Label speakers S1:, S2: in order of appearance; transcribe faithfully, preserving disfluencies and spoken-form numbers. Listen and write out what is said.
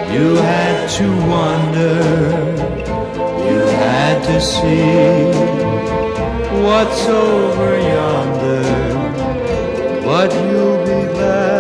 S1: You had to wonder, you had to see what's over yonder, but you'll be back